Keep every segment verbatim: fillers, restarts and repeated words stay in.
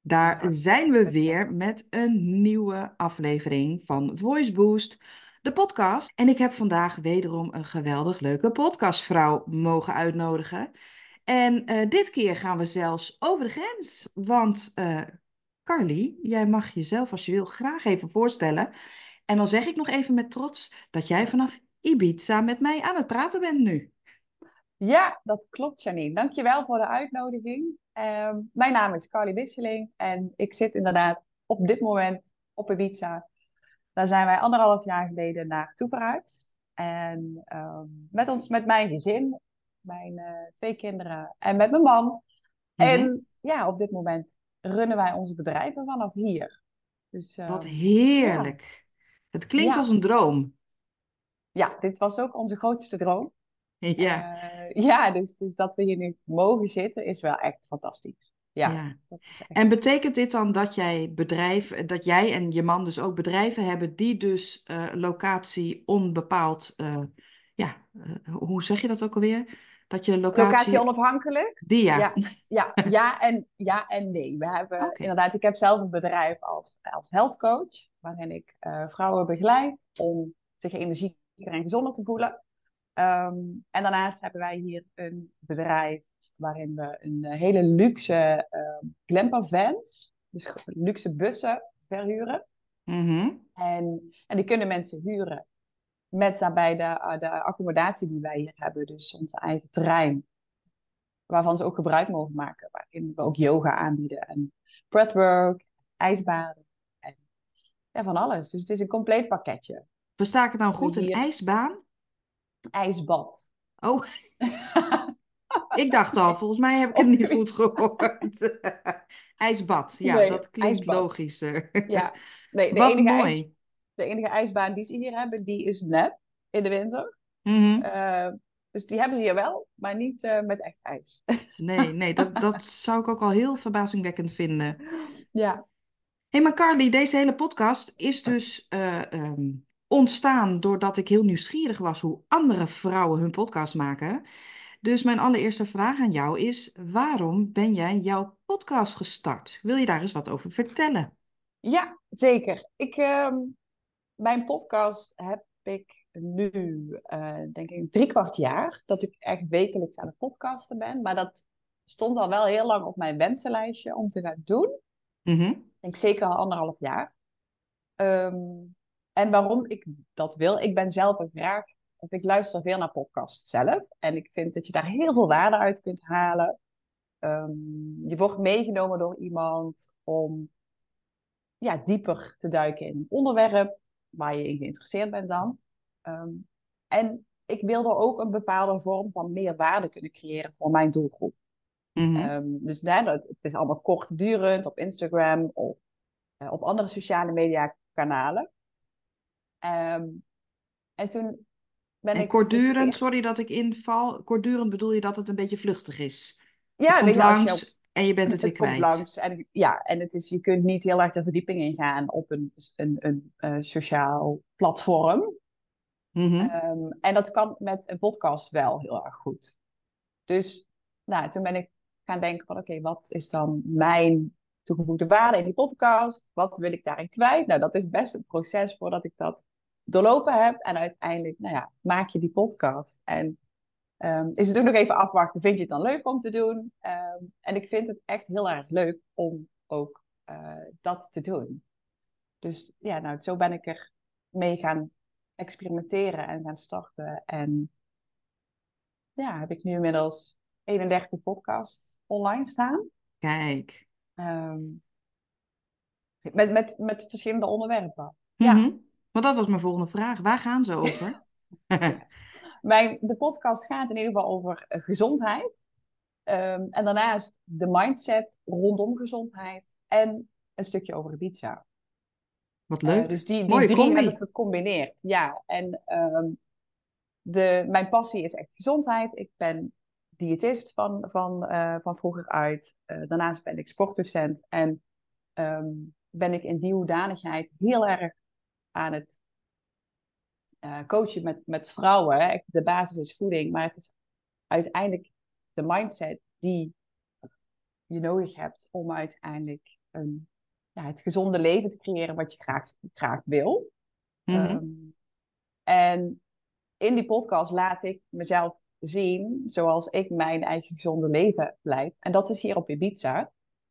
Daar zijn we weer met een nieuwe aflevering van Voice Boost, de podcast. En ik heb vandaag wederom een geweldig leuke podcastvrouw mogen uitnodigen. En eh, dit keer gaan we zelfs over de grens. Want eh Carly, jij mag jezelf als je wil graag even voorstellen. En dan zeg ik nog even met trots dat jij vanaf Ibiza met mij aan het praten bent nu. Ja, dat klopt, Janine. Dankjewel voor de uitnodiging. Ehm, mijn naam is Carly Wisseling en ik zit inderdaad op dit moment op Ibiza. Daar zijn wij anderhalf jaar geleden naartoe verhuisd. En ehm, met ons, met mijn gezin, mijn eh, twee kinderen en met mijn man. Mhm. En ja, op dit moment runnen wij onze bedrijven vanaf hier. Dus Wat ehm, ja, heerlijk. Het klinkt als ja, een droom. ja, dit was ook onze grootste droom. Ja, Eh, ja, dus, dus dat we hier nu mogen zitten is wel echt fantastisch. Ja, ja. dat is echt. En betekent dit dan dat jij bedrijf, dat jij en je man dus ook bedrijven hebben die dus eh, locatie onbepaald, eh, ja, eh, hoe zeg je dat ook alweer? Dat je Locatie locatie, onafhankelijk? die ja. Ja, ja, ja en, ja en nee. We hebben Oké. inderdaad, ik heb zelf een bedrijf als, als health coach, waarin ik eh, vrouwen begeleid om zich energieker en gezonder te voelen. Ehm, en daarnaast hebben wij hier een bedrijf waarin we een eh, hele luxe uh, campervans, dus luxe bussen verhuren. Mhm. En, en die kunnen mensen huren met daarbij de, uh, de accommodatie die wij hier hebben, dus onze eigen terrein, waarvan ze ook gebruik mogen maken, waarin we ook yoga aanbieden en breathwork, ijsbaden en ja, van alles. Dus het is een compleet pakketje. Versta ik het nou We goed? Een hier ijsbaan? ijsbad. Oh, ik dacht al, volgens mij heb ik het Of niet goed gehoord. IJsbad, ja, nee, dat klinkt ijsbad. logischer. Ja, nee, de Wat enige, ijs, mooi. de enige ijsbaan die ze hier hebben, die is nep in de winter. Mhm. Uh, dus die hebben ze hier wel, maar niet uh, met echt ijs. Nee, nee, dat, dat zou ik ook al heel verbazingwekkend vinden. Ja. Hé, maar Carly, deze hele podcast is dus eh, ehm, ontstaan doordat ik heel nieuwsgierig was hoe andere vrouwen hun podcast maken. Dus mijn allereerste vraag aan jou is: waarom ben jij jouw podcast gestart? Wil je daar eens wat over vertellen? Ja, zeker. Ik, uh, mijn podcast heb ik nu, uh, denk ik, drie kwart jaar. Dat ik echt wekelijks aan het podcasten ben. Maar dat stond al wel heel lang op mijn wensenlijstje om te gaan doen. Mhm. Ik denk zeker al anderhalf jaar. Um, en waarom ik dat wil, ik ben zelf een graag, of ik luister veel naar podcasts zelf. En ik vind dat je daar heel veel waarde uit kunt halen. Um, je wordt meegenomen door iemand om ja, dieper te duiken in een onderwerp waar je in geïnteresseerd bent dan. Um, en ik wil er ook een bepaalde vorm van meer waarde kunnen creëren voor mijn doelgroep. Mhm. Um, dus nee, dat, het is allemaal kortdurend op Instagram of uh, op andere sociale media kanalen. Um, en toen ben En ik dus kortdurend, eerst... sorry dat ik inval, kortdurend bedoel je dat het een beetje vluchtig is. Het Ja, komt weet je, als je op, langs en je bent het weer het komt kwijt. langs. En, ja, en het is, je kunt niet heel erg de verdieping ingaan op een, een, een, een uh, sociaal platform. Mhm. Um, en dat kan met een podcast wel heel erg goed. Dus nou, toen ben ik gaan denken van oké, okay, wat is dan mijn toegevoegde waarde in die podcast? Wat wil ik daarin kwijt? Nou, dat is best een proces voordat ik dat doorlopen heb. En uiteindelijk, nou ja, maak je die podcast. En um, is het ook nog even afwachten, vind je het dan leuk om te doen? Um, en ik vind het echt heel erg leuk om ook uh, dat te doen. Dus ja, nou, zo ben ik er mee gaan experimenteren en gaan starten. En ja, heb ik nu inmiddels eenendertig podcasts online staan. Kijk. Um, met, met, met verschillende onderwerpen. Ja, Mhm. Maar dat was mijn volgende vraag. Waar gaan ze over? ja. Mijn, de podcast gaat in ieder geval over uh, gezondheid. Um, en daarnaast de mindset rondom gezondheid. En een stukje over Ibiza. Wat Uh, leuk. dus die, die Mooie drie heb ik combi. gecombineerd. Ja, en um, de, mijn passie is echt gezondheid. Ik ben diëtist van, van, uh, van vroeger uit. Uh, daarnaast ben ik sportdocent. En um, ben ik in die hoedanigheid heel erg aan het uh, coachen met, met vrouwen. Hè. De basis is voeding, maar het is uiteindelijk de mindset die je nodig hebt om uiteindelijk een, ja, het gezonde leven te creëren wat je graag, graag wil. Mhm. Um, en in die podcast laat ik mezelf zien zoals ik mijn eigen gezonde leven leid. En dat is hier op Ibiza.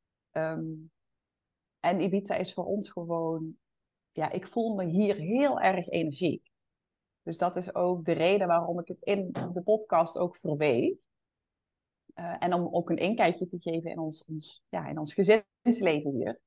Um, en Ibiza is voor ons gewoon... Ja, ik voel me hier heel erg energiek. Dus dat is ook de reden waarom ik het in de podcast ook verweef. Uh, en om ook een inkijkje te geven in ons, ons, ja, in ons gezinsleven hier.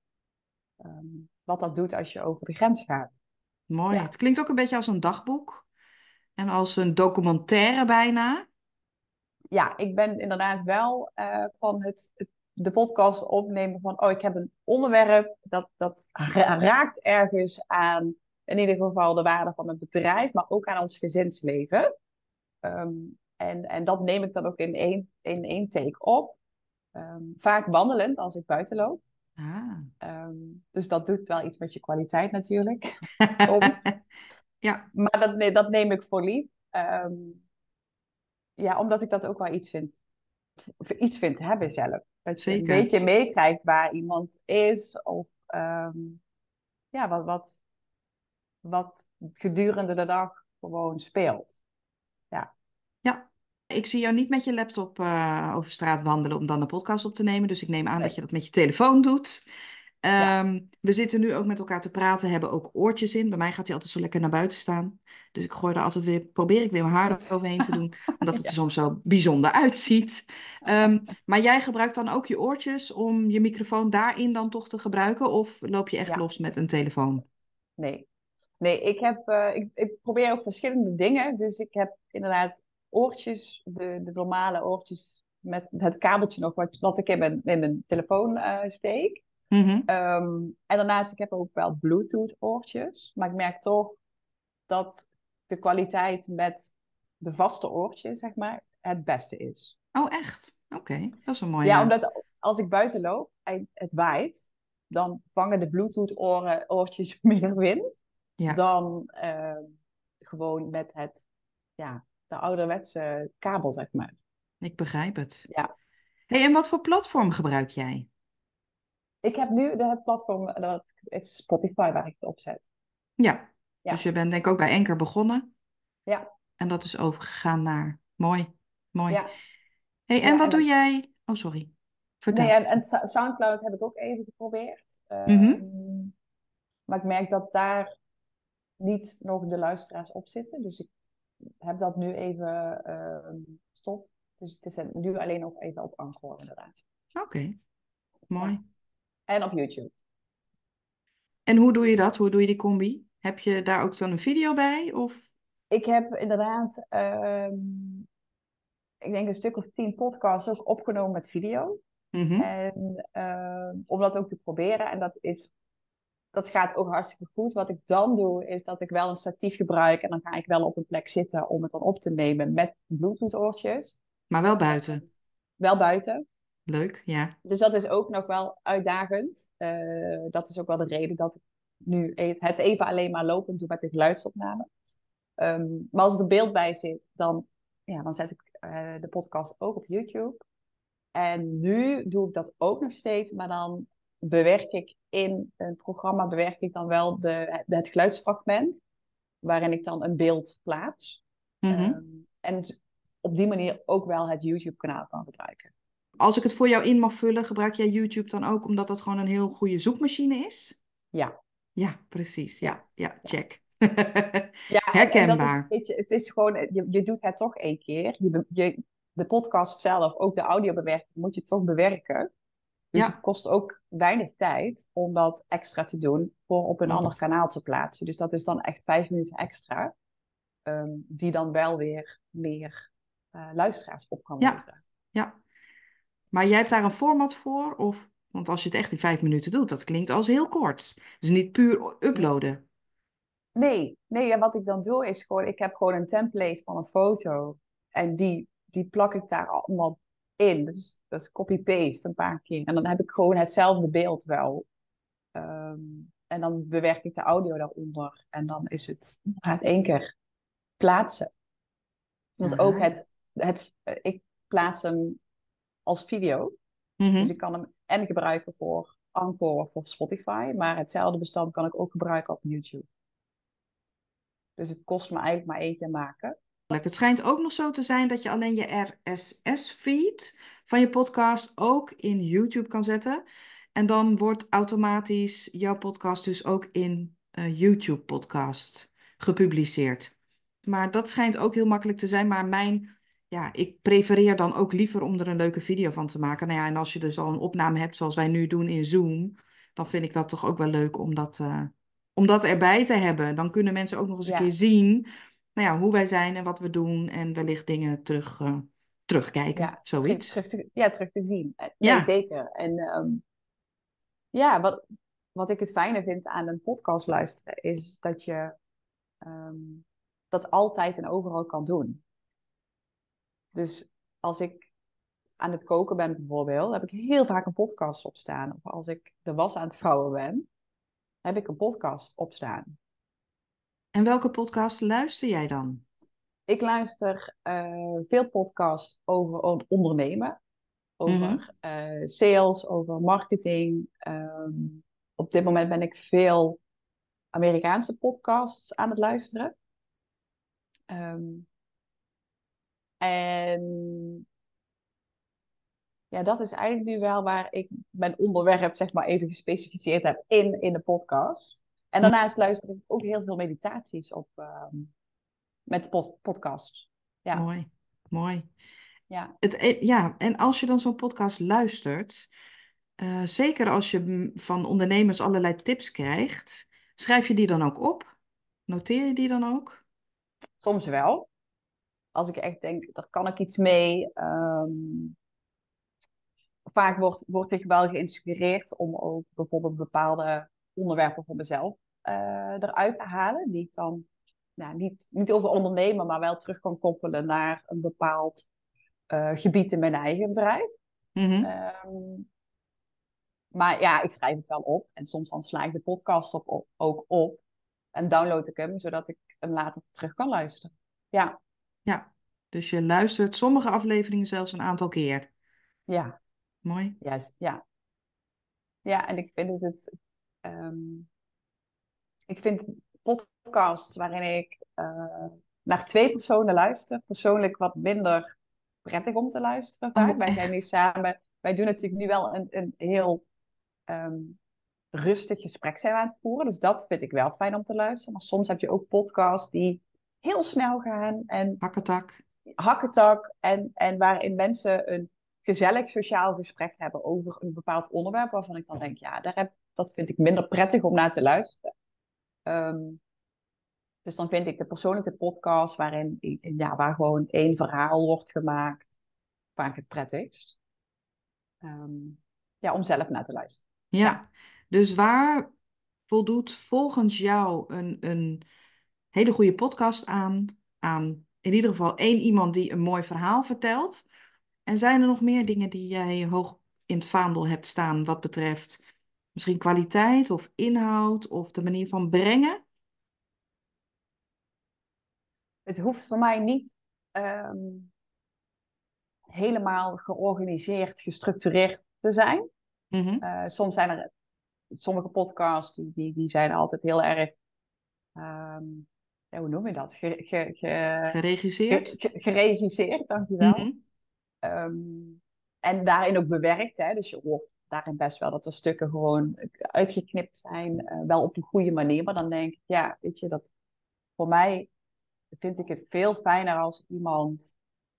Um, wat dat doet als je over de grens gaat. Mooi. Ja, Het klinkt ook een beetje als een dagboek en als een documentaire bijna. ja, ik ben inderdaad wel uh, van het, het, de podcast opnemen van... oh, ik heb een onderwerp dat, dat ra- raakt ergens aan... in ieder geval de waarde van het bedrijf... maar ook aan ons gezinsleven. Um, en, en dat neem ik dan ook in één, in één take op. Um, vaak wandelend als ik buiten loop. Ah. Um, dus dat doet wel iets met je kwaliteit natuurlijk, soms. Ja, Maar dat, nee, dat neem ik voor lief. Um, ja, omdat ik dat ook wel iets vind, of iets vind hebben zelf. Dat je een zeker. beetje meekrijgt waar iemand is. Of um, ja, wat, wat, wat gedurende de dag gewoon speelt. Ja, Ja. Ik zie jou niet met je laptop eh, over straat wandelen om dan een podcast op te nemen. Dus ik neem aan dat nee. je dat met je telefoon doet. Ja. Ehm, we zitten nu ook met elkaar te praten, hebben ook oortjes in. Bij mij gaat hij altijd zo lekker naar buiten staan. Dus ik gooi er altijd weer, probeer ik weer mijn haar overheen te doen, omdat het er Ja. soms zo bijzonder uitziet. Ehm, maar jij gebruikt dan ook je oortjes om je microfoon daarin dan toch te gebruiken? Of loop je echt Ja, los met een telefoon? nee. Nee, ik heb, uh, ik, ik probeer ook verschillende dingen. Dus ik heb inderdaad oortjes, de, de normale oortjes met het kabeltje nog, wat, wat ik in mijn, in mijn telefoon uh, steek. Mhm. Um, en daarnaast, ik heb ook wel Bluetooth oortjes. Maar ik merk toch dat de kwaliteit met de vaste oortjes, zeg maar, het beste is. Oh, echt? Oké, dat is een Ja, mooie. omdat als ik buiten loop en het waait, dan vangen de Bluetooth oren, oortjes meer wind Ja, dan uh, gewoon met het, ja, de ouderwetse kabel, zeg maar. ik begrijp het. Ja. Hey, en wat voor platform gebruik jij? Ik heb nu de, het platform, dat is Spotify waar ik het op zet. Ja, dus Ja, je bent denk ik ook bij Anchor begonnen ja, en dat is overgegaan naar. Mooi, mooi. ja. Hey, en Ja, wat en doe het, jij? Oh, sorry. nee, Vertel. en, en Sa- Soundcloud heb ik ook even geprobeerd. Mhm. Um, maar ik merk dat daar niet nog de luisteraars op zitten. Dus ik heb dat nu even uh, stop. Dus het is nu alleen nog even op Anchor inderdaad. Oké, Ja. mooi. En op YouTube. En hoe doe je dat? Hoe doe je die combi? Heb je daar ook dan een video bij? Of? Ik heb inderdaad, uh, ik denk een stuk of tien podcasts ook opgenomen met video. Mhm. En uh, om dat ook te proberen. En dat is, dat gaat ook hartstikke goed. Wat ik dan doe, is dat ik wel een statief gebruik. En dan ga ik wel op een plek zitten om het dan op te nemen met Bluetooth oortjes. Maar wel buiten. Wel buiten. Leuk, ja. Dus dat is ook nog wel uitdagend. Uh, dat is ook wel de reden dat ik nu e- het even alleen maar lopend doe met de geluidsopname. Um, maar als er beeld bij zit, dan, ja, dan zet ik uh, de podcast ook op YouTube. En nu doe ik dat ook nog steeds, maar dan bewerk ik in een programma bewerk ik dan wel de, het, het geluidsfragment, waarin ik dan een beeld plaats. Mhm. Um, en op die manier ook wel het YouTube-kanaal kan gebruiken. Als ik het voor jou in mag vullen, gebruik jij YouTube dan ook omdat dat gewoon een heel goede zoekmachine is? Ja, Ja, precies. ja, Ja, ja, ja. check. Ja, en, en dat is, Herkenbaar. weet je, het is gewoon, je, je doet het toch één keer. Je, be- je, de podcast zelf, ook de audiobewerking, moet je toch bewerken. Dus het Ja, kost ook weinig tijd om dat extra te doen voor op een ander klopt. kanaal te plaatsen. Dus dat is dan echt vijf minuten extra, um, die dan wel weer meer uh, luisteraars op kan Ja, leveren. ja. Maar jij hebt daar een format voor? Of, want als je het echt in vijf minuten doet, dat klinkt als heel kort. Dus niet puur uploaden. Nee, nee, ja, wat ik dan doe is gewoon, ik heb gewoon een template van een foto en die, die plak ik daar allemaal in. Dus dat is copy-paste een paar keer. En dan heb ik gewoon hetzelfde beeld wel. Um, en dan bewerk ik de audio daaronder en dan is het gaat één keer plaatsen. Want ook Aha. het, het, ik plaats hem als video. Dus Mhm. ik kan hem en gebruiken voor Anchor voor Spotify. Maar hetzelfde bestand kan ik ook gebruiken op YouTube. Dus het kost me eigenlijk maar één keer maken. Het schijnt ook nog zo te zijn dat je alleen je R S S-feed van je podcast ook in YouTube kan zetten. En dan wordt automatisch jouw podcast dus ook in eh, YouTube podcast gepubliceerd. Maar dat schijnt ook heel makkelijk te zijn. Maar mijn, ja, ik prefereer dan ook liever om er een leuke video van te maken. Nou ja, en als je dus al een opname hebt zoals wij nu doen in Zoom, dan vind ik dat toch ook wel leuk om dat, eh, om dat erbij te hebben. Dan kunnen mensen ook nog eens een keer Ja, zien, nou ja, hoe wij zijn en wat we doen en wellicht dingen terug, eh, terugkijken, ja, terug, zoiets. terug, te, ja, terug te zien. Eh, Nee, Ja, zeker. En ehm, ja, wat, wat ik het fijne vind aan een podcast luisteren, is dat je ehm, dat altijd en overal kan doen. Dus als ik aan het koken ben bijvoorbeeld, heb ik heel vaak een podcast op staan. Of als ik de was aan het vouwen ben, heb ik een podcast op staan. en welke podcast luister jij dan? Ik luister eh, veel podcasts over on- ondernemen, Mhm. over eh, sales, over marketing. Ehm, op dit moment ben ik veel Amerikaanse podcasts aan het luisteren. Ehm, en ja, dat is eigenlijk nu wel waar ik mijn onderwerp, zeg maar, even gespecificeerd heb in, in de podcast. En Hm, daarnaast luister ik ook heel veel meditaties op ehm, met de pod- podcasts. Ja, mooi, mooi. ja. Het, e- ja, en als je dan zo'n podcast luistert, eh, zeker als je mm, van ondernemers allerlei tips krijgt, schrijf je die dan ook op? Noteer je die dan ook? Soms wel. Als ik echt denk, daar kan ik iets mee. Ehm, vaak word, word ik wel geïnspireerd om ook bijvoorbeeld bepaalde onderwerpen voor mezelf eh, eruit te halen. Die ik dan nou, niet, niet over ondernemen, maar wel terug kan koppelen naar een bepaald eh, gebied in mijn eigen bedrijf. Mhm. Ehm, maar ja, ik schrijf het wel op. En soms dan sla ik de podcast op, op- ook op. En download ik hem, zodat ik hem later terug kan luisteren. Ja, Ja, dus je luistert sommige afleveringen zelfs een aantal keer. ja, Mooi. juist. Ja, ja, en ik vind het, het ehm, ik vind podcasts waarin ik eh, naar twee personen luister, persoonlijk wat minder prettig om te luisteren vaak. Oh, Wij zijn nu echt? samen, wij doen natuurlijk nu wel een, een heel ehm, rustig gesprek zijn we aan het voeren. Dus dat vind ik wel fijn om te luisteren. Maar soms heb je ook podcasts die heel snel gaan en Hakketak. hakketak. En, en waarin mensen een gezellig sociaal gesprek hebben over een bepaald onderwerp. Waarvan ik dan denk, ja, daar heb, dat vind ik minder prettig om naar te luisteren. Ehm, dus dan vind ik de persoonlijke podcast waarin ja, waar gewoon één verhaal wordt gemaakt, vaak het prettigst. Ehm, ja, om zelf naar te luisteren. Ja. Ja, dus waar voldoet volgens jou een, een hele goede podcast aan? Aan in ieder geval één iemand die een mooi verhaal vertelt. En zijn er nog meer dingen die jij hoog in het vaandel hebt staan wat betreft misschien kwaliteit of inhoud of de manier van brengen? Het hoeft voor mij niet ehm, helemaal georganiseerd, gestructureerd te zijn. Mhm. Uh, soms zijn er sommige podcasts die, die, die zijn altijd heel erg, um, ja, hoe noem je dat? Ge, ge, ge, ge, Geregisseerd? ge, geregisseerd, dankjewel. Mhm. Um, en daarin ook bewerkt. Hè? Dus je hoort daarin best wel dat er stukken gewoon uitgeknipt zijn. Uh, wel op een goede manier. Maar dan denk ik, ja, weet je, dat voor mij vind ik het veel fijner als iemand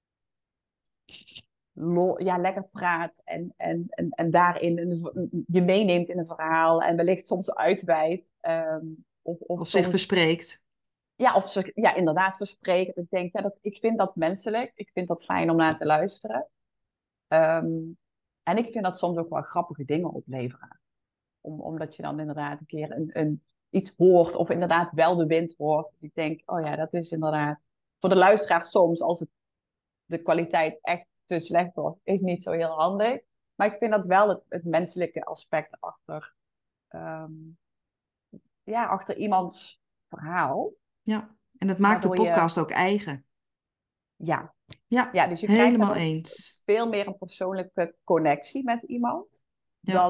lo- ja, lekker praat en, en, en, en daarin een, je meeneemt in een verhaal en wellicht soms uitweidt. Um, of, of Of zich soms, verspreekt? ja, of ze ja, inderdaad verspreken. Ik denk, ja, dat, ik vind dat menselijk. Ik vind dat fijn om naar te luisteren. Um, en ik vind dat soms ook wel grappige dingen opleveren. Om, omdat je dan inderdaad een keer een, een, iets hoort of inderdaad wel de wind hoort. Dus ik denk, oh ja, dat is inderdaad voor de luisteraar soms, als het, de kwaliteit echt te slecht wordt, is niet zo heel handig. Maar ik vind dat wel het, het menselijke aspect achter, um, ja, achter iemands verhaal. Ja, en het maakt de Waardoor je, podcast ook eigen. ja, Ja, ja, dus je krijgt helemaal daardoor eens. veel meer een persoonlijke connectie met iemand Ja, dan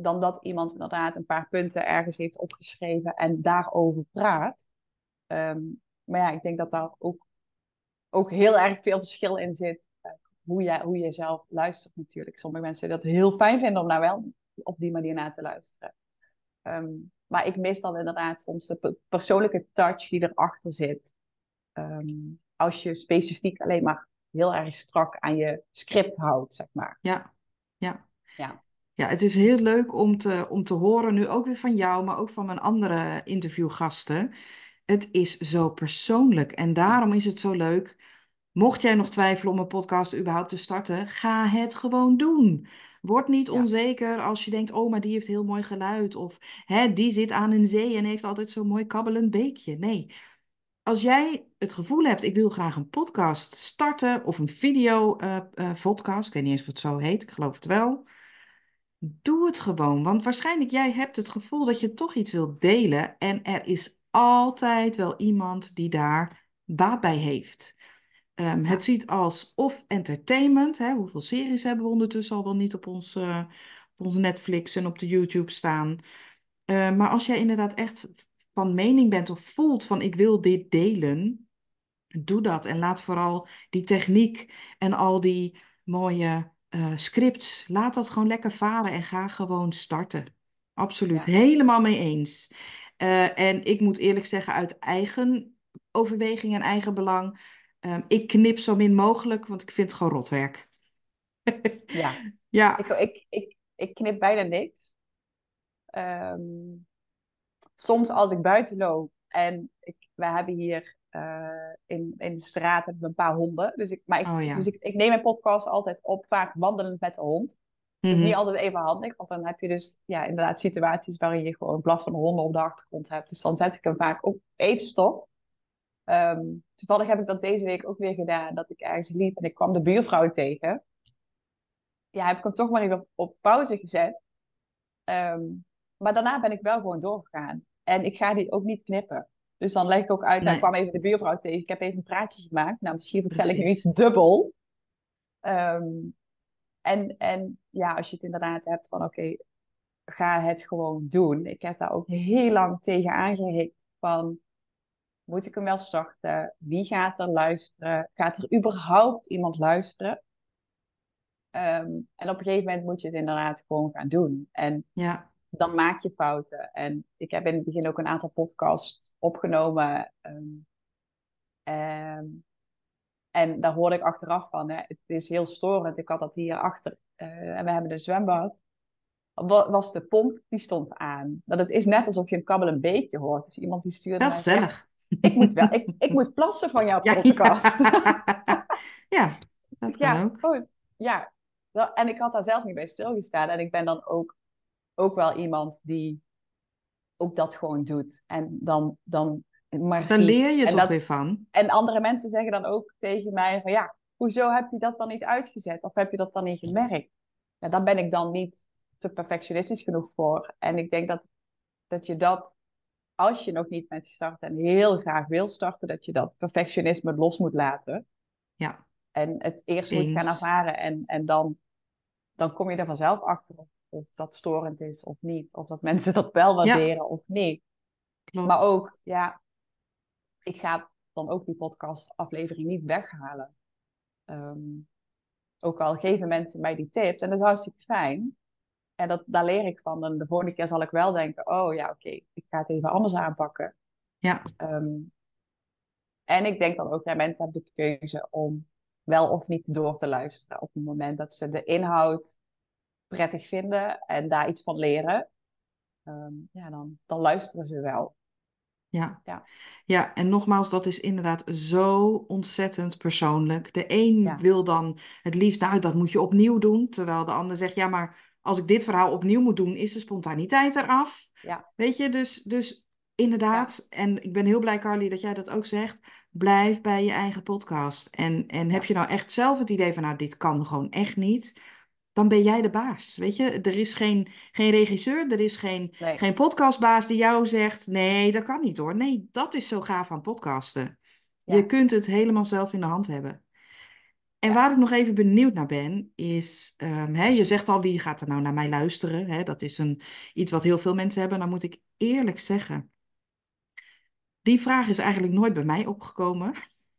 dan dat iemand inderdaad een paar punten ergens heeft opgeschreven en daarover praat. Ehm, maar ja, ik denk dat daar ook, ook heel erg veel verschil in zit. eh, Hoe je, hoe je zelf luistert natuurlijk. Sommige mensen dat heel fijn vinden om nou wel op die manier naar te luisteren. Ehm, maar ik mis dan inderdaad soms de pe- persoonlijke touch die erachter zit. Ehm, als je specifiek alleen maar heel erg strak aan je script houdt, zeg maar. Ja, ja. Ja, Ja, het is heel dus leuk om te, om te horen, nu ook weer van jou, maar ook van mijn andere interviewgasten. Het is zo persoonlijk en ja, daarom is het zo leuk. Mocht jij nog twijfelen om een podcast überhaupt te starten, ga het gewoon doen. Word niet ja, onzeker als je denkt, oh, maar die heeft heel mooi geluid. Of hè, die zit aan een zee en heeft altijd zo'n mooi kabbelend beekje. Nee, als jij het gevoel hebt, ik wil graag een podcast starten of een video eh eh, podcast, ik weet niet eens of het zo heet, ik geloof het wel. Doe het gewoon, want waarschijnlijk jij hebt het gevoel dat je toch iets wilt delen en er is altijd wel iemand die daar baat bij heeft. Ehm, het ja, ziet als of entertainment, hè, hoeveel series hebben we ondertussen al wel niet op ons, eh, op onze Netflix en op de YouTube staan. Eh, maar als jij inderdaad echt van mening bent of voelt van ik wil dit delen, doe dat en laat vooral die techniek en al die mooie eh, scripts, laat dat gewoon lekker varen en ga gewoon starten. Absoluut, ja, helemaal mee eens. Eh, en ik moet eerlijk zeggen, uit eigen overweging en eigen belang, ehm, ik knip zo min mogelijk, want ik vind het gewoon rotwerk. ja. Ja, Ik, ik, ik, ik knip bijna niks. Ehm, soms als ik buiten loop en ik, we hebben hier eh, in, in de straat hebben we een paar honden. Dus ik, maar ik, oh dus ja. ik, ik neem mijn podcast altijd op, vaak wandelend met de hond. Dat is niet Mhm. altijd even handig, want dan heb je dus ja, inderdaad situaties waarin je gewoon blaffende honden op de achtergrond hebt. Dus dan zet ik hem vaak ook even stop. Ehm, toevallig heb ik dat deze week ook weer gedaan, dat ik ergens liep en ik kwam de buurvrouw tegen. Ja, heb ik hem toch maar even op, op pauze gezet. Ehm, maar daarna ben ik wel gewoon doorgegaan. En ik ga die ook niet knippen. Dus dan leg ik ook uit, nou, ik Nee, kwam even de buurvrouw tegen. Ik heb even een praatje gemaakt. Nou, misschien vertel ik nu iets precies. dubbel. Ehm, en, en ja, als je het inderdaad hebt van, oké, ga het gewoon doen. Ik heb daar ook heel lang tegen aangehikt van, moet ik hem wel starten? Wie gaat er luisteren? Gaat er überhaupt iemand luisteren? Ehm, en op een gegeven moment moet je het inderdaad gewoon gaan doen. En Ja, dan maak je fouten. En ik heb in het begin ook een aantal podcasts opgenomen. ehm, ehm, en daar hoorde ik achteraf van. Hè, het is heel storend. Ik had dat hier achter. eh, en we hebben een zwembad. Wa- Was de pomp, die stond aan. Dat het is net alsof je een kabbelend beekje hoort. Dus iemand die stuurde wel mij van, ja, gezellig. ik moet wel, ik, ik moet plassen van jouw Ja, podcast. ja. Ja, dat kan Ja, ook. oh, ja. Wel, en ik had daar zelf niet bij stilgestaan. En ik ben dan ook, ook wel iemand die ook dat gewoon doet. En dan, dan maar Daar ziet. leer je En, toch dat, weer van. en andere mensen zeggen dan ook tegen mij van ja, hoezo heb je dat dan niet uitgezet? Of heb je dat dan niet gemerkt? Ja, daar ben ik dan niet te perfectionistisch genoeg voor. En ik denk dat, dat je dat, als je nog niet bent gestart en heel graag wil starten, dat je dat perfectionisme los moet laten. Ja, En het eerst moet gaan eens. ervaren. En, en dan, dan kom je er vanzelf achter of, of dat storend is of niet. Of dat mensen dat wel Ja, waarderen of niet. Maar klopt. ook, ja, ik ga dan ook die podcastaflevering niet weghalen. Ehm, ook al geven mensen mij die tips en dat is hartstikke fijn. En dat, daar leer ik van. En de volgende keer zal ik wel denken, oh ja, oké, ik ga het even anders aanpakken. Ja, Ehm, en ik denk dan ook, ja, mensen hebben de keuze om wel of niet door te luisteren. Op het moment dat ze de inhoud prettig vinden en daar iets van leren, ehm, ja, dan, dan luisteren ze wel. ja. Ja, Ja, en nogmaals, dat is inderdaad zo ontzettend persoonlijk. De een ja, wil dan het liefst, nou, dat moet je opnieuw doen. Terwijl de ander zegt, ja, maar als ik dit verhaal opnieuw moet doen, is de spontaniteit eraf. ja, Weet je, dus, dus ja, inderdaad, en ik ben heel blij, Carly, dat jij dat ook zegt. Blijf bij je eigen podcast. En, en heb ja. je nou echt zelf het idee van, nou, dit kan gewoon echt niet, dan ben jij de baas. Weet je, er is geen, geen regisseur, er is geen, Nee, geen podcastbaas die jou zegt: nee, dat kan niet hoor. Nee, dat is zo gaaf aan podcasten. Je ja, kunt het helemaal zelf in de hand hebben. En ja. waar ik nog even benieuwd naar ben, is, ehm, hè, je zegt al, wie gaat er nou naar mij luisteren? Hè? Dat is een, iets wat heel veel mensen hebben. Dan moet ik eerlijk zeggen, die vraag is eigenlijk nooit bij mij opgekomen.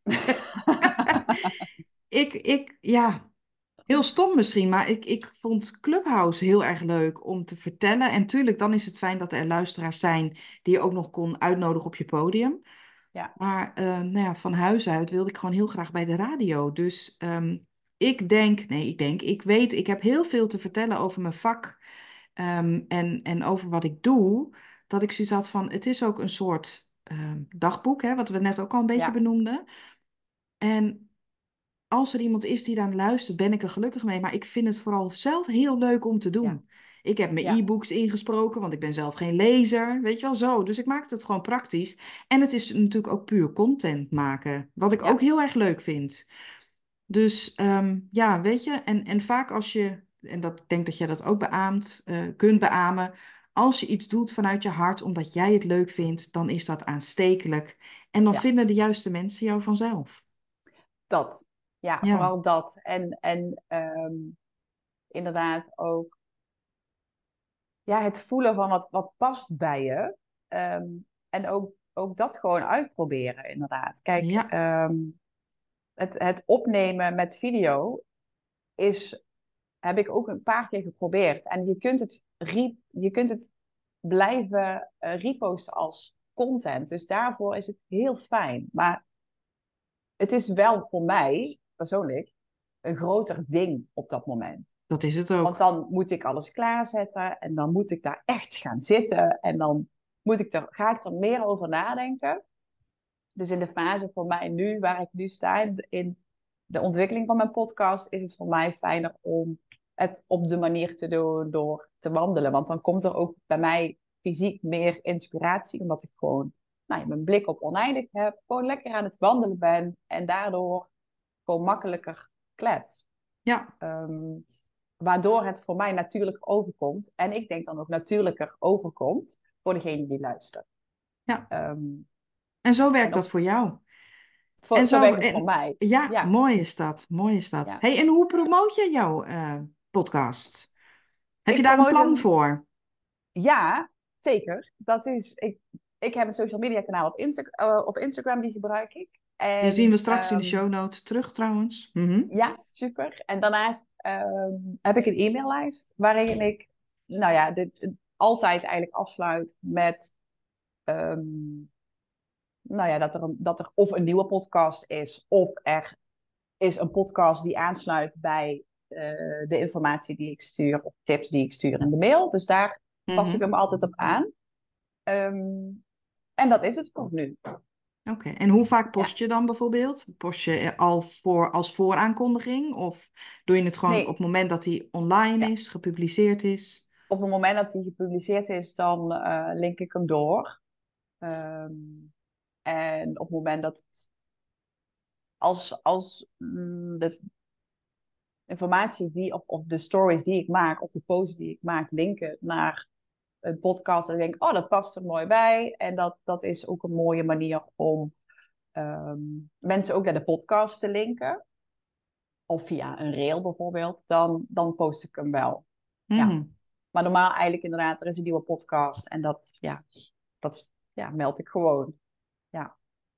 Ik, ik, ja, heel stom misschien, maar ik, ik vond Clubhouse heel erg leuk om te vertellen. En tuurlijk, dan is het fijn dat er luisteraars zijn die je ook nog kon uitnodigen op je podium. Ja, Maar eh, nou ja, van huis uit wilde ik gewoon heel graag bij de radio. Dus ehm, ik denk, nee, ik denk, ik weet, ik heb heel veel te vertellen over mijn vak ehm, en, en over wat ik doe. Dat ik zoiets had van, het is ook een soort ehm, dagboek, hè, wat we net ook al een beetje ja, benoemden. En als er iemand is die dan luistert, ben ik er gelukkig mee. Maar ik vind het vooral zelf heel leuk om te ja, doen. Ik heb mijn ja, e-books ingesproken, want ik ben zelf geen lezer. Weet je wel zo. Dus ik maak het gewoon praktisch. En het is natuurlijk ook puur content maken. Wat ik ook ja, heel erg leuk vind. Dus ehm, ja, weet je. En, en vaak als je, en dat ik denk dat jij dat ook beaamt, eh, kunt beamen. Als je iets doet vanuit je hart, omdat jij het leuk vindt, dan is dat aanstekelijk. En dan ja. vinden de juiste mensen jou vanzelf. Dat. Ja, Ja, vooral dat. En, en ehm, inderdaad ook ja, het voelen van wat, wat past bij je. Ehm, en ook, ook dat gewoon uitproberen, inderdaad. Kijk, ja. ehm, het, het opnemen met video is, heb ik ook een paar keer geprobeerd. En je kunt het, re, je kunt het blijven eh, reposten als content. Dus daarvoor is het heel fijn. Maar het is wel voor mij persoonlijk een groter ding op dat moment. Dat is het Want ook. dan moet ik alles klaarzetten en dan moet ik daar echt gaan zitten en dan moet ik er, ga ik er meer over nadenken. Dus in de fase voor mij nu, waar ik nu sta, in in de ontwikkeling van mijn podcast, is het voor mij fijner om het op de manier te doen door te wandelen. Want dan komt er ook bij mij fysiek meer inspiratie, omdat ik gewoon nou, ja, mijn blik op oneindig heb, gewoon lekker aan het wandelen ben en daardoor gewoon makkelijker klets. Ja, Ehm, waardoor het voor mij natuurlijk overkomt. En ik denk dan ook natuurlijker overkomt voor degene die luistert. ja. Ehm, En zo werkt en dat op, voor jou. voor, En zo zo, werkt het voor en mij. ja, Ja, mooi is dat. Mooi is dat. ja. Hey, en hoe promoot je jouw eh, podcast? Heb je Ik daar een promote plan hem. voor? Ja, zeker. Dat is, ik, ik heb een social media kanaal op, Insta, uh, op Instagram, die gebruik ik. Die zien we En straks in de show um, notes terug trouwens. Mhm. ja, super. En daarnaast um, heb ik een e-maillijst waarin ik, nou ja, dit, altijd eigenlijk afsluit met um, nou ja, dat er, een, dat er of een nieuwe podcast is, of er is een podcast die aansluit bij uh, de informatie die ik stuur, of tips die ik stuur in de mail. Dus daar pas ik Mhm. hem altijd op aan. Um, en dat is het voor nu. Oké, en hoe vaak Ja, post je dan bijvoorbeeld? Post je er al voor, als vooraankondiging? Of doe je het gewoon op het nee, moment dat hij online ja. is, gepubliceerd is? Op het moment dat hij gepubliceerd is, dan uh, link ik hem door. Um, en op het moment dat het, als, als mm, de informatie die, of, of de stories die ik maak, of de posts die ik maak, linken naar een podcast. En ik denk, oh, dat past er mooi bij. En dat, dat is ook een mooie manier om um, mensen ook naar de podcast te linken. Of via een reel bijvoorbeeld. Dan, dan post ik hem wel. Ja. Mhm. Maar normaal eigenlijk inderdaad, er is een nieuwe podcast. En dat, ja, dat ja, meld ik gewoon. Ja.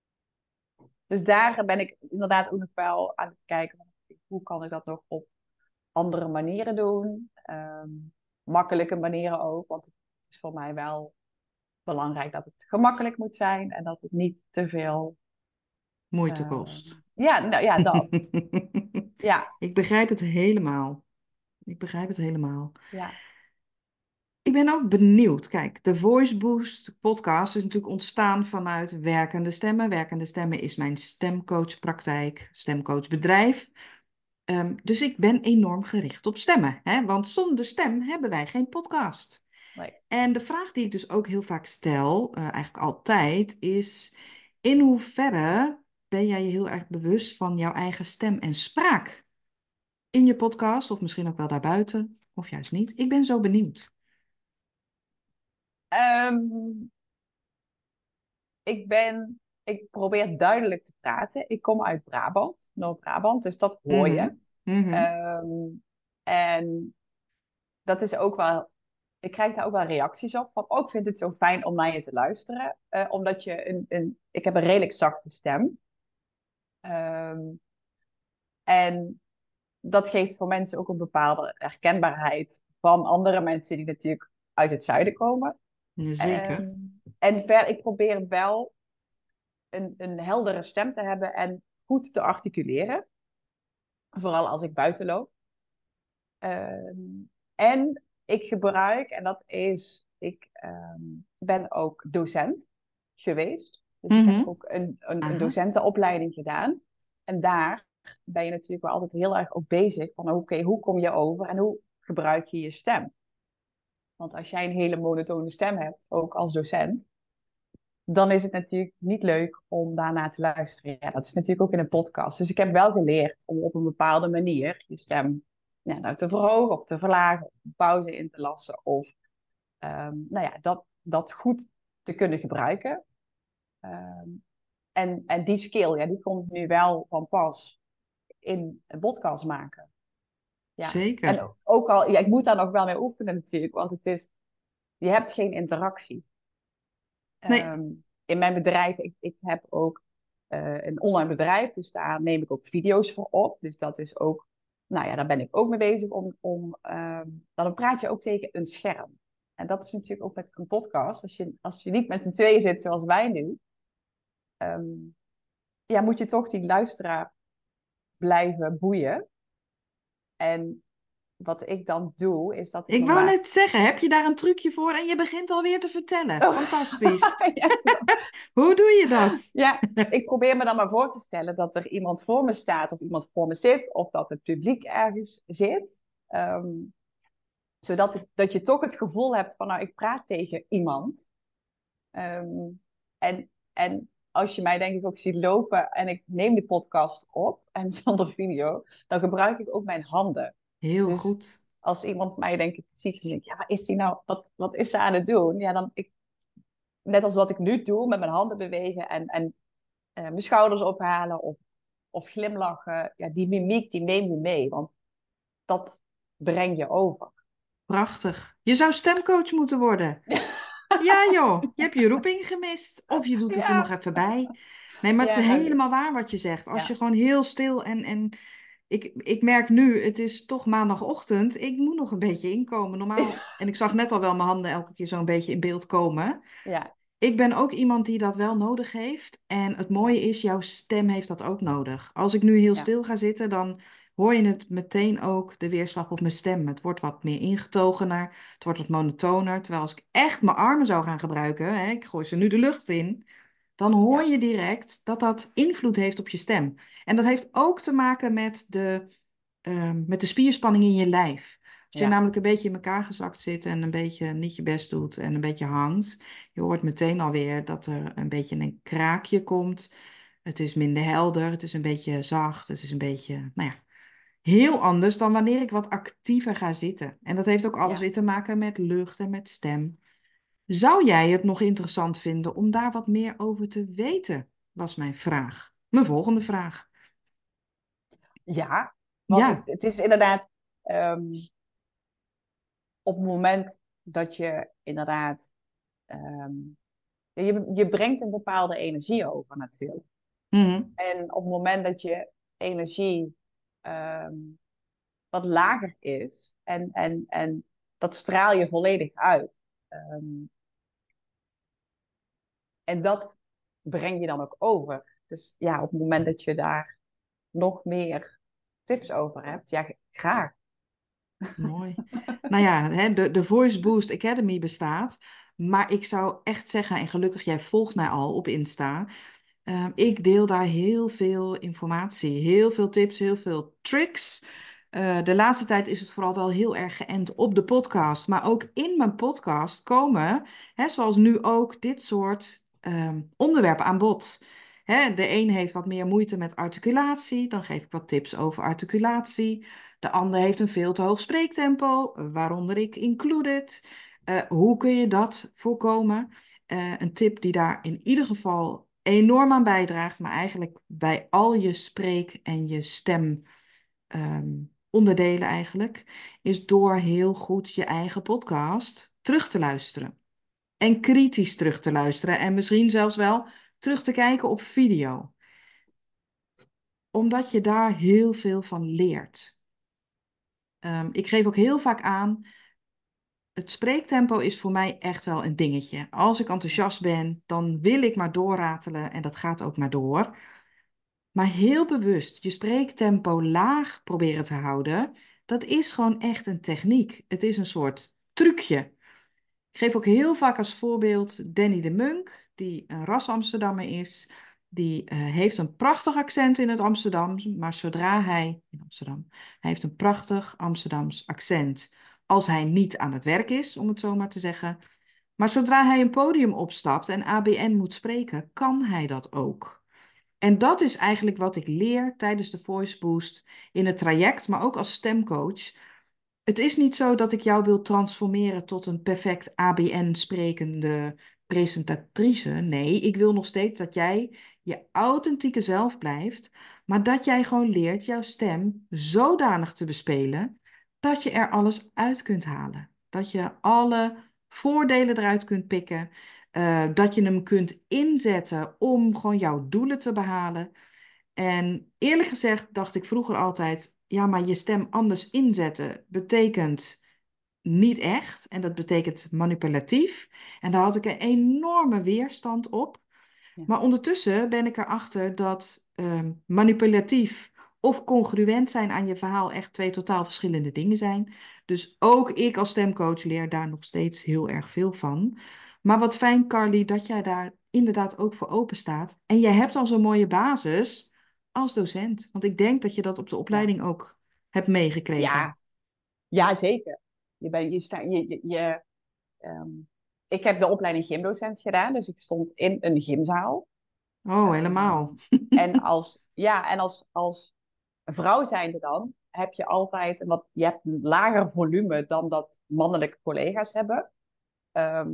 Dus daar ben ik inderdaad ook nog wel aan het kijken. Hoe kan ik dat nog op andere manieren doen? Um, makkelijke manieren ook. Want het is voor mij wel belangrijk dat het gemakkelijk moet zijn. En dat het niet te veel... Moeite Uh, kost. ja, nou, ja, dat. Ja, Ik begrijp het helemaal. Ik begrijp het helemaal. ja. Ik ben ook benieuwd. Kijk, de Voice Boost podcast is natuurlijk ontstaan vanuit Werkende Stemmen. Werkende Stemmen is mijn stemcoachpraktijk, stemcoachbedrijf. Ehm, dus ik ben enorm gericht op stemmen, hè? Want zonder stem hebben wij geen podcast. Nee. En de vraag die ik dus ook heel vaak stel, eh, eigenlijk altijd, is: in hoeverre ben jij je heel erg bewust van jouw eigen stem en spraak in je podcast, of misschien ook wel daarbuiten, of juist niet? Ik ben zo benieuwd. Um, ik ben... ik probeer duidelijk te praten. Ik kom uit Brabant, Noord-Brabant, dus dat hoor je. Mhm. Mhm. Ehm, en dat is ook wel, ik krijg daar ook wel reacties op. Van, ook vind het zo fijn om naar je te luisteren. Eh, omdat je een, een, ik heb een redelijk zachte stem. Ehm, en dat geeft voor mensen ook een bepaalde herkenbaarheid van andere mensen die natuurlijk uit het zuiden komen. Jazeker. Ehm, en ver, ik probeer wel een, een heldere stem te hebben en goed te articuleren. Vooral als ik buiten loop. Ehm, en ik gebruik, en dat is, ik ehm, ben ook docent geweest. Dus ik heb Mhm. ook een, een, een Aha. docentenopleiding gedaan. En daar ben je natuurlijk wel altijd heel erg ook bezig van, oké, hoe kom je over en hoe gebruik je je stem? Want als jij een hele monotone stem hebt, ook als docent, dan is het natuurlijk niet leuk om daarna te luisteren. Ja, dat is natuurlijk ook in een podcast. Dus ik heb wel geleerd om op een bepaalde manier je stem ja, nou, te verhogen of te verlagen, of een pauze in te lassen, of ehm, nou ja, dat, dat goed te kunnen gebruiken. Ehm, en, en die skill, ja, die komt nu wel van pas in een podcast maken. Ja. Zeker. En ook al, ja, ik moet daar nog wel mee oefenen natuurlijk, want het is, je hebt geen interactie. Nee, Ehm, in mijn bedrijf, ik, ik heb ook eh, een online bedrijf, dus daar neem ik ook video's voor op. Dus dat is ook, nou ja, daar ben ik ook mee bezig om, om ehm, dan praat je ook tegen een scherm. En dat is natuurlijk ook met een podcast. Als je, als je niet met z'n tweeën zit zoals wij nu, ehm, ja, moet je toch die luisteraar blijven boeien. En wat ik dan doe, is dat ik ik me wou maar... net zeggen, heb je daar een trucje voor en je begint alweer te vertellen. Oh, Fantastisch. ja, zo. Hoe doe je dat? Ja, ik probeer me dan maar voor te stellen dat er iemand voor me staat of iemand voor me zit of dat het publiek ergens zit. Ehm, zodat ik, dat je toch het gevoel hebt van nou, ik praat tegen iemand. Ehm, en, en als je mij denk ik ook ziet lopen en ik neem die podcast op en zonder video, dan gebruik ik ook mijn handen. Heel Dus goed. als iemand mij denk ik ziet, dan denk ik, ja, wat is die nou, wat, wat is ze aan het doen? Ja, dan ik, net als wat ik nu doe, met mijn handen bewegen en, en eh, mijn schouders ophalen of, of glimlachen. Ja, die mimiek, die neem je mee, want dat breng je over. Prachtig. Je zou stemcoach moeten worden. Ja, joh, je hebt je roeping gemist. Of je doet het er nog Ja, even bij. Nee, maar het ja, is nou, helemaal waar wat je zegt. Als je ja, gewoon heel stil en, en ik, ik merk nu, het is toch maandagochtend. Ik moet nog een beetje inkomen. Normaal, en ik zag net al wel mijn handen elke keer zo'n beetje in beeld komen. ja, Ik ben ook iemand die dat wel nodig heeft. En het mooie ja, is, jouw stem heeft dat ook nodig. Als ik nu heel ja, stil ga zitten, dan hoor je het meteen ook, de weerslag op mijn stem. Het wordt wat meer ingetogener, het wordt wat monotoner. Terwijl als ik echt mijn armen zou gaan gebruiken, hè, ik gooi ze nu de lucht in, dan hoor ja, je direct dat dat invloed heeft op je stem. En dat heeft ook te maken met de, ehm, met de spierspanning in je lijf. Als je ja, namelijk een beetje in elkaar gezakt zit en een beetje niet je best doet en een beetje hangt, je hoort meteen alweer dat er een beetje een kraakje komt. Het is minder helder, het is een beetje zacht, het is een beetje, nou ja, heel anders dan wanneer ik wat actiever ga zitten. En dat heeft ook alles ja, weer te maken met lucht en met stem. Zou jij het nog interessant vinden om daar wat meer over te weten? Was mijn vraag. Mijn volgende vraag. ja. Want het, Ja. het is inderdaad ehm, op het moment dat je inderdaad, ehm, je, je brengt een bepaalde energie over natuurlijk. Mhm. En op het moment dat je energie ehm, wat lager is. En, en, en dat straal je volledig uit. Ehm, en dat breng je dan ook over. Dus ja, op het moment dat je daar nog meer tips over hebt, ja, graag. Mooi. Nou ja, hè, de, de Voice Boost Academy bestaat. Maar ik zou echt zeggen, en gelukkig jij volgt mij al op Insta. eh, ik deel daar heel veel informatie, heel veel tips, heel veel tricks. Eh, de laatste tijd is het vooral wel heel erg geënt op de podcast. Maar ook in mijn podcast komen, hè, zoals nu ook, dit soort ehm, onderwerpen aan bod. Hè, de een heeft wat meer moeite met articulatie, dan geef ik wat tips over articulatie. De ander heeft een veel te hoog spreektempo, waaronder ik included. Eh, hoe kun je dat voorkomen? Eh, een tip die daar in ieder geval enorm aan bijdraagt, maar eigenlijk bij al je spreek- en je stem ehm, onderdelen eigenlijk, is door heel goed je eigen podcast terug te luisteren. En kritisch terug te luisteren en misschien zelfs wel terug te kijken op video. Omdat je daar heel veel van leert. Ehm, ik geef ook heel vaak aan, het spreektempo is voor mij echt wel een dingetje. Als ik enthousiast ben, dan wil ik maar doorratelen en dat gaat ook maar door. Maar heel bewust je spreektempo laag proberen te houden, dat is gewoon echt een techniek. Het is een soort trucje. Ik geef ook heel vaak als voorbeeld Danny de Munk, die een ras Amsterdammer is. Die eh, heeft een prachtig accent in het Amsterdams, maar zodra hij, in Amsterdam, hij heeft een prachtig Amsterdams accent. Als hij niet aan het werk is, om het zo maar te zeggen. Maar zodra hij een podium opstapt en A B N moet spreken, kan hij dat ook. En dat is eigenlijk wat ik leer tijdens de Voice Boost in het traject, maar ook als stemcoach. Het is niet zo dat ik jou wil transformeren tot een perfect A B N-sprekende presentatrice. Nee, ik wil nog steeds dat jij je authentieke zelf blijft, maar dat jij gewoon leert jouw stem zodanig te bespelen dat je er alles uit kunt halen. Dat je alle voordelen eruit kunt pikken, eh, dat je hem kunt inzetten om gewoon jouw doelen te behalen. En eerlijk gezegd dacht ik vroeger altijd, ja, maar je stem anders inzetten betekent niet echt. En dat betekent manipulatief. En daar had ik een enorme weerstand op. Ja. Maar ondertussen ben ik erachter dat ehm, manipulatief of congruent zijn aan je verhaal echt twee totaal verschillende dingen zijn. Dus ook ik als stemcoach leer daar nog steeds heel erg veel van. Maar wat fijn, Carly, dat jij daar inderdaad ook voor open staat. En jij hebt al zo'n mooie basis als docent. Want ik denk dat je dat op de Ja. opleiding ook hebt meegekregen. Ja, ja, zeker. Je bent, je sta, je, je, je, ehm, ik heb de opleiding gymdocent gedaan, dus ik stond in een gymzaal. Oh, Ehm, helemaal. en als, ja, en als, als vrouw zijnde dan, heb je altijd een wat, je hebt een lager volume dan dat mannelijke collega's hebben. Ehm,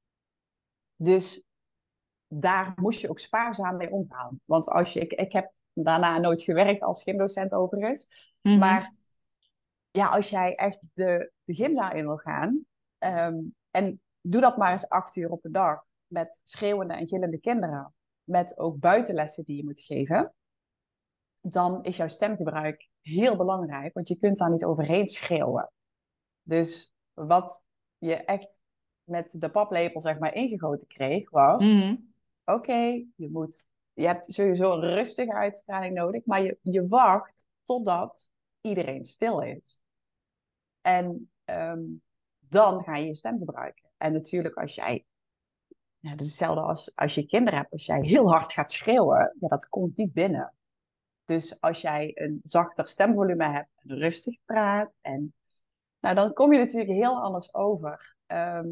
dus daar moest je ook spaarzaam mee omgaan. Want als je, ik, ik heb daarna nooit gewerkt als gymdocent overigens, Mhm. maar ja, als jij echt de, de gymzaal in wil gaan, ehm, en doe dat maar eens acht uur op een dag met schreeuwende en gillende kinderen, met ook buitenlessen die je moet geven, dan is jouw stemgebruik heel belangrijk, want je kunt daar niet overheen schreeuwen. Dus wat je echt met de paplepel zeg maar ingegoten kreeg, was, Mhm. oké, je moet, je hebt sowieso een rustige uitstraling nodig, maar je, je wacht totdat iedereen stil is. En ehm, dan ga je je stem gebruiken. En natuurlijk als jij, ja, dat is hetzelfde als als je kinderen hebt, als jij heel hard gaat schreeuwen, ja, dat komt niet binnen. Dus als jij een zachter stemvolume hebt en rustig praat, en, nou, dan kom je natuurlijk heel anders over. Ehm,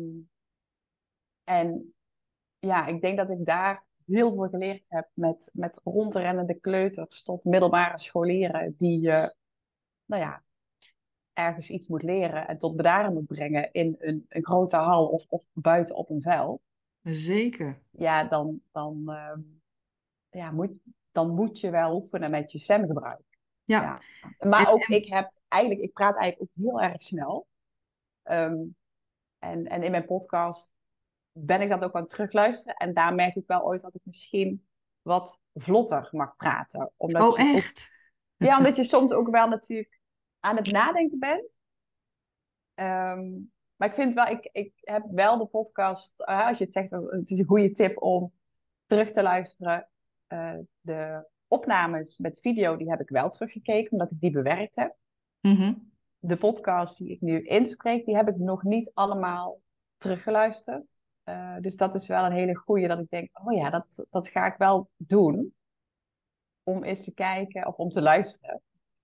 en ja, ik denk dat ik daar heel veel geleerd heb met, met rondrennende kleuters tot middelbare scholieren die, uh, nou ja, ergens iets moet leren en tot bedaren moet brengen in een, een grote hal of, of buiten op een veld, Zeker. ja, dan, dan, ehm, ja, moet, dan moet je wel oefenen met je stemgebruik. Ja. Ja. En, Maar ook ik en heb eigenlijk, ik praat eigenlijk ook heel erg snel. Ehm, en, en in mijn podcast ben ik dat ook aan het terugluisteren. En daar merk ik wel ooit dat ik misschien wat vlotter mag praten. Omdat oh, je ook, echt? ja, omdat je soms ook wel natuurlijk aan het nadenken bent. Ehm, maar ik vind wel, ik, ik heb wel de podcast, uh, als je het zegt, uh, het is een goede tip om terug te luisteren. Uh, de opnames met video, die heb ik wel teruggekeken, omdat ik die bewerkt heb. Mhm. De podcast die ik nu inspreek, die heb ik nog niet allemaal teruggeluisterd. Uh, dus dat is wel een hele goede, dat ik denk, oh ja, dat, dat ga ik wel doen. Om eens te kijken, of om te luisteren.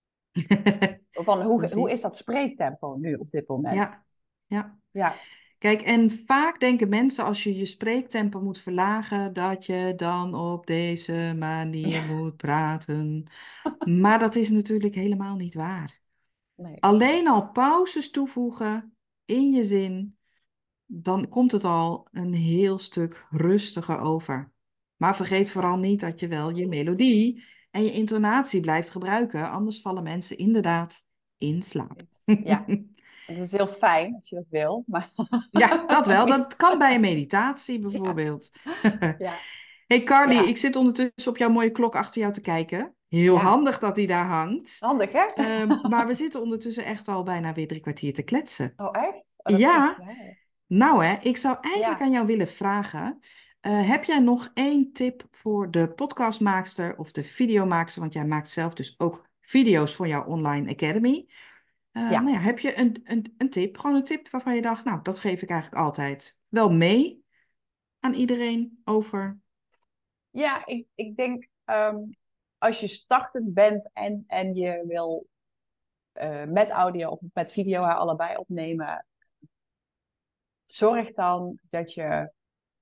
Van hoe, hoe is Precies. dat spreektempo nu op dit moment? Ja, ja. Ja, Kijk, en vaak denken mensen als je je spreektempo moet verlagen, dat je dan op deze manier moet praten. Maar dat is natuurlijk helemaal niet waar. nee. Alleen al pauzes toevoegen in je zin, dan komt het al een heel stuk rustiger over. Maar vergeet vooral niet dat je wel je melodie en je intonatie blijft gebruiken. Anders vallen mensen inderdaad in slaap. Ja, dat is heel fijn als je dat wil. Maar Ja, dat wel. Dat kan bij een meditatie ja, bijvoorbeeld. ja, Hey Carly, ja, ik zit ondertussen op jouw mooie klok achter jou te kijken. Heel ja. handig dat die daar hangt. Handig, hè? Ehm, maar we zitten ondertussen echt al bijna weer drie kwartier te kletsen. Oh, echt? Oh, dat vind ik Ja, blij. nou hè, ik zou eigenlijk Ja, aan jou willen vragen. Eh, heb jij nog één tip voor de podcastmaakster of de videomaakster? Want jij maakt zelf dus ook video's voor jouw online academy. Eh, nou ja. ja, heb je een, een, een tip? Gewoon een tip waarvan je dacht, nou, dat geef ik eigenlijk altijd wel mee aan iedereen over. Ja, ik, ik denk ehm, als je startend bent en, en je wil eh, met audio of met video haar allebei opnemen, zorg dan dat je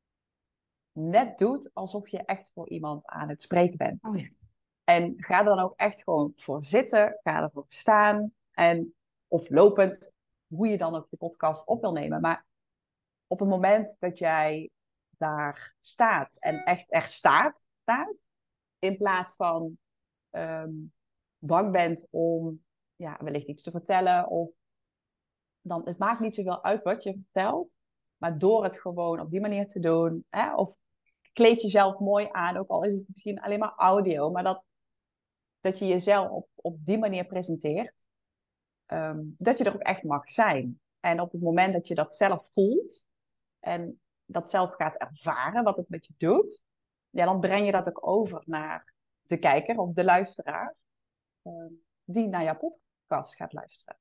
net doet alsof je echt voor iemand aan het spreken bent. Oh ja, En ga er dan ook echt gewoon voor zitten, ga ervoor staan en of lopend, hoe je dan ook je podcast op wil nemen. Maar op het moment dat jij daar staat en echt er staat, staat in plaats van ehm, bang bent om ja, wellicht iets te vertellen. Of dan, het maakt niet zoveel uit wat je vertelt. Maar door het gewoon op die manier te doen. Hè, of kleed jezelf mooi aan. Ook al is het misschien alleen maar audio. Maar dat, dat je jezelf op, op die manier presenteert. ehm, dat je er ook echt mag zijn. En op het moment dat je dat zelf voelt. En dat zelf gaat ervaren. Wat het met je doet. Ja, dan breng je dat ook over naar de kijker of de luisteraar. ehm, die naar jouw podcast gaat luisteren.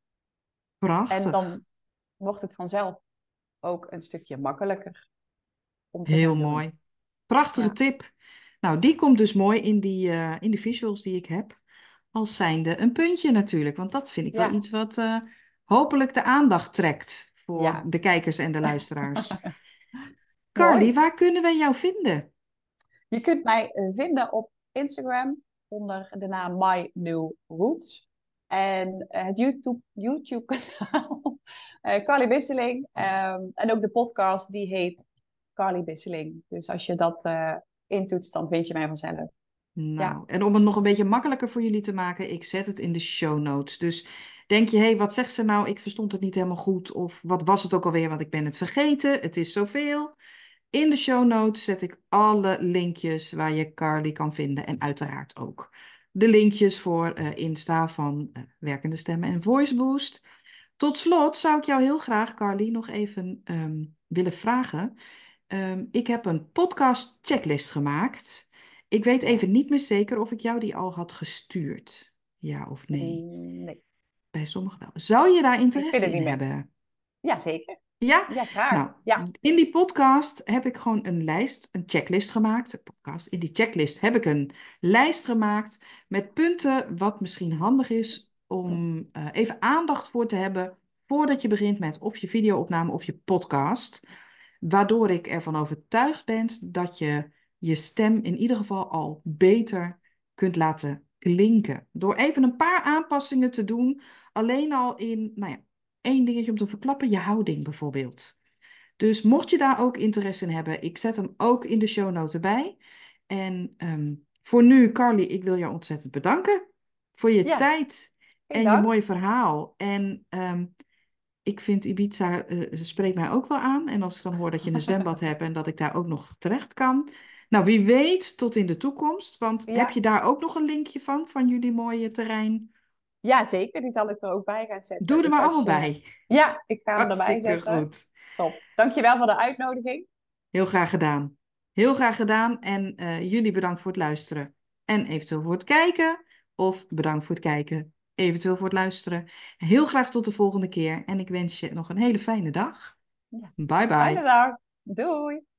En prachtig. dan wordt het vanzelf ook een stukje makkelijker om te Heel gaan doen. mooi. Prachtige Ja, tip. Nou, die komt dus mooi in die, eh, in de visuals die ik heb. Als zijnde een puntje natuurlijk. Want dat vind ik wel ja, iets wat eh, hopelijk de aandacht trekt voor ja. de kijkers en de luisteraars. Carly, Mooi. waar kunnen wij jou vinden? Je kunt mij eh, vinden op Instagram onder de naam My New Roots. En eh, het YouTube, YouTube kanaal eh, Carly Bisseling. Ehm, en ook de podcast die heet Carly Bisseling. Dus als je dat eh intoetst, dan vind je mij vanzelf. Ja, Nou, en om het nog een beetje makkelijker voor jullie te maken, ik zet het in de show notes. Dus denk je, hé, hey, wat zegt ze nou? Ik verstond het niet helemaal goed. Of wat was het ook alweer, want ik ben het vergeten. Het is zoveel. In de show notes zet ik alle linkjes waar je Carly kan vinden. En uiteraard ook de linkjes voor eh, Insta van eh, Werkende Stemmen en Voice Boost. Tot slot zou ik jou heel graag, Carly, nog even ehm, willen vragen. Ehm, ik heb een podcast checklist gemaakt. Ik weet ja. even niet meer zeker of ik jou die al had gestuurd. Ja of nee? Mm, nee, Bij sommigen wel. Zou je daar ik vind interesse het in niet meer. hebben? Ja, zeker. Ja? Ja, graag. Nou, Ja. in die podcast heb ik gewoon een lijst, een checklist gemaakt. Een podcast. In die checklist heb ik een lijst gemaakt met punten wat misschien handig is om eh, even aandacht voor te hebben voordat je begint met of je videoopname of je podcast. Waardoor ik ervan overtuigd ben dat je je stem in ieder geval al beter kunt laten klinken. Door even een paar aanpassingen te doen, alleen al in, nou ja, één dingetje om te verklappen, je houding bijvoorbeeld. Dus mocht je daar ook interesse in hebben, ik zet hem ook in de show notes bij. En ehm, voor nu, Carly, ik wil jou ontzettend bedanken voor je Ja, tijd geen en je dank. mooie verhaal. En ehm, ik vind Ibiza eh, spreekt mij ook wel aan. En als ik dan hoor dat je een zwembad hebt en dat ik daar ook nog terecht kan. Nou, wie weet tot in de toekomst. Want heb je Ja, daar ook nog een linkje van, van jullie mooie terrein? ja, zeker. Die zal ik er ook bij gaan zetten. Doe er Dus maar als allemaal je... bij. Ja, ik ga hem erbij Hartstikke zetten. goed. Top. Dankjewel voor de uitnodiging. Heel graag gedaan. Heel graag gedaan. En eh, jullie bedankt voor het luisteren. En eventueel voor het kijken. Of bedankt voor het kijken. Eventueel voor het luisteren. Heel graag tot de volgende keer. En ik wens je nog een hele fijne dag. Ja. Bye Fijne bye. dag. Doei.